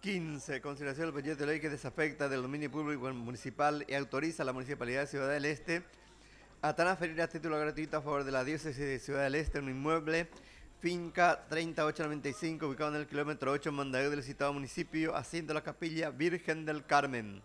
15. Consideración del proyecto de ley que desafecta del dominio público municipal y autoriza a la Municipalidad de Ciudad del Este a transferir a título gratuito a favor de la diócesis de Ciudad del Este un inmueble, finca 3895, ubicado en el kilómetro 8 en Mondaú del citado municipio, haciendo la capilla Virgen del Carmen.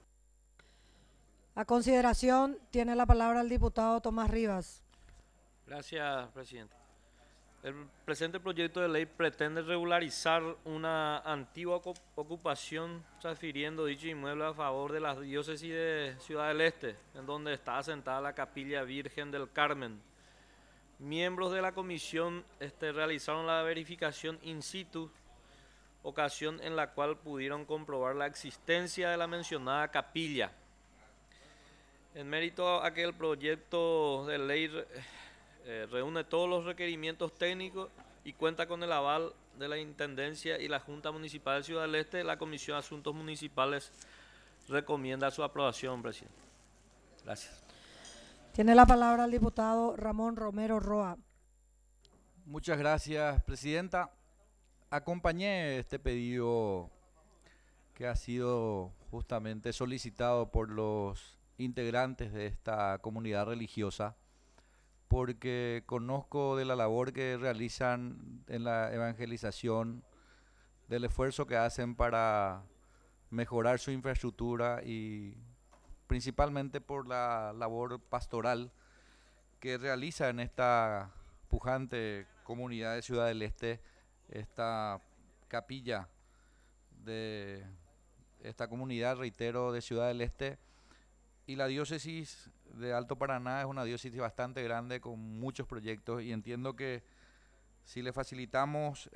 A consideración tiene la palabra el diputado Tomás Rivas. Gracias, presidente. El presente proyecto de ley pretende regularizar una antigua ocupación transfiriendo dicho inmueble a favor de la diócesis de Ciudad del Este, en donde está asentada la capilla Virgen del Carmen. Miembros de la comisión realizaron la verificación in situ, ocasión en la cual pudieron comprobar la existencia de la mencionada capilla. En mérito a que el proyecto de ley reúne todos los requerimientos técnicos y cuenta con el aval de la Intendencia y la Junta Municipal de Ciudad del Este, la Comisión de Asuntos Municipales recomienda su aprobación, presidente. Gracias. Tiene la palabra el diputado Ramón Romero Roa. Muchas gracias, presidenta. Acompañé este pedido que ha sido justamente solicitado por los integrantes de esta comunidad religiosa, porque conozco de la labor que realizan en la evangelización, del esfuerzo que hacen para mejorar su infraestructura y principalmente por la labor pastoral que realiza en esta pujante comunidad de Ciudad del Este, esta capilla de esta comunidad, reitero, de Ciudad del Este. Y la diócesis de Alto Paraná es una diócesis bastante grande con muchos proyectos y entiendo que si le facilitamos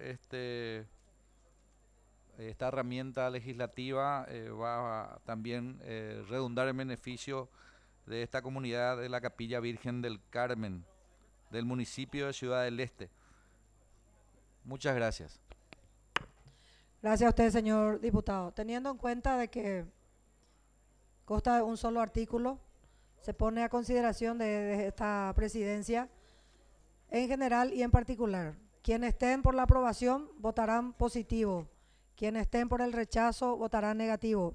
esta herramienta legislativa va a también redundar en beneficio de esta comunidad de la Capilla Virgen del Carmen, del municipio de Ciudad del Este. Muchas gracias. Gracias a usted, señor diputado. Teniendo en cuenta de que consta de un solo artículo, se pone a consideración de esta presidencia en general y en particular. Quienes estén por la aprobación votarán positivo. Quienes estén por el rechazo votarán negativo.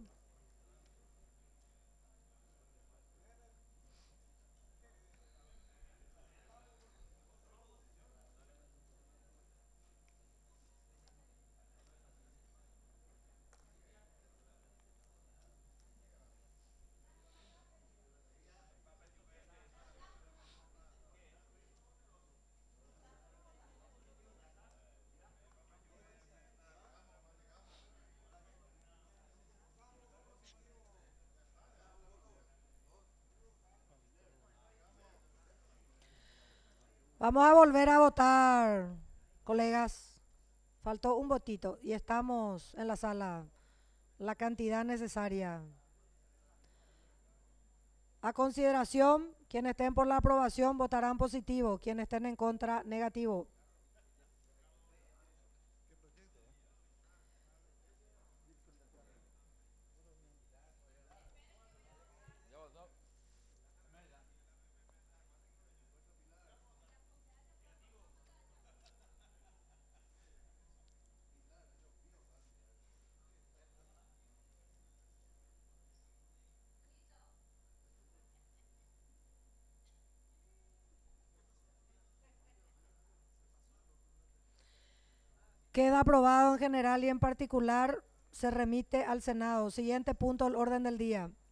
Vamos a volver a votar, colegas. Faltó un votito y estamos en la sala. La cantidad necesaria. A consideración, quienes estén por la aprobación votarán positivo, quienes estén en contra, negativo. Queda aprobado en general y en particular se remite al Senado. Siguiente punto del orden del día.